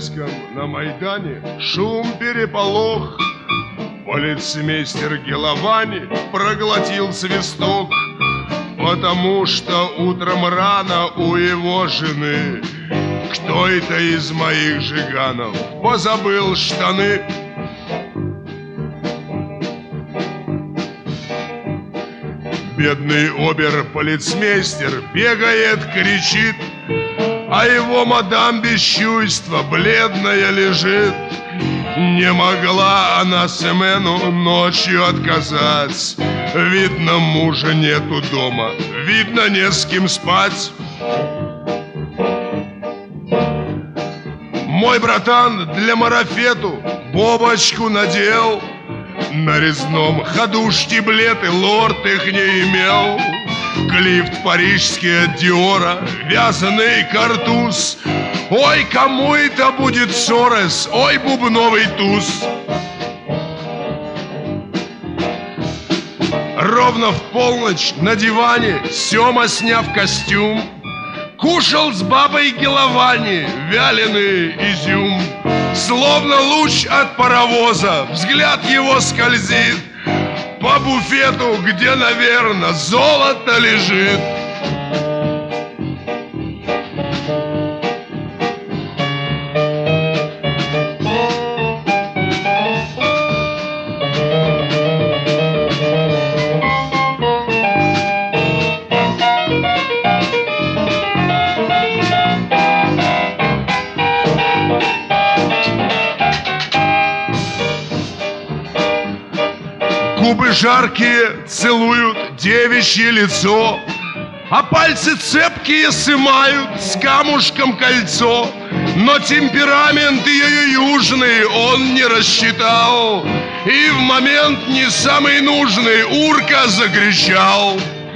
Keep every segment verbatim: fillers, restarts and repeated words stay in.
треском на Майдане, шум, переполох. Полицмейстер Геловани проглотил свисток, потому что утром рано у его жены кто это из моих жиганов позабыл штаны. Бедный обер-полицмейстер бегает, кричит, а его мадам без чувства бледная лежит. Не могла она Семену ночью отказать. Видно, мужа нету дома, видно, не с кем спать. Мой братан для марафету бобочку надел. На резном ходу штиблеты лорд их не имел. Клифт парижский от Диора, вязаный картуз. Ой, кому это будет Сорес, ой, бубновый туз. Ровно в полночь на диване Сема, сняв костюм, кушал с бабой Геловани вяленый изюм. Словно луч от паровоза взгляд его скользит по буфету, где, наверное, золото лежит. Губы жаркие целуют девичье лицо, а пальцы цепкие сымают с камушком кольцо. Но темперамент ее южный он не рассчитал, и в момент не самый нужный урка закричал.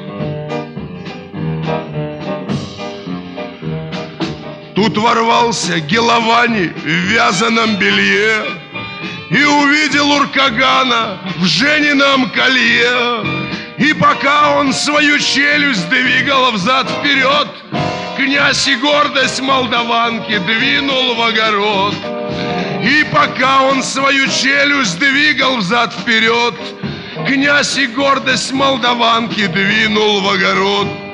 Тут ворвался Геловани в вязаном белье и увидел Уркагана в Женином колье. И пока он свою челюсть двигал взад-вперед, князь и гордость молдаванки двинул в огород. И пока он свою челюсть двигал взад-вперед, князь и гордость молдаванки двинул в огород.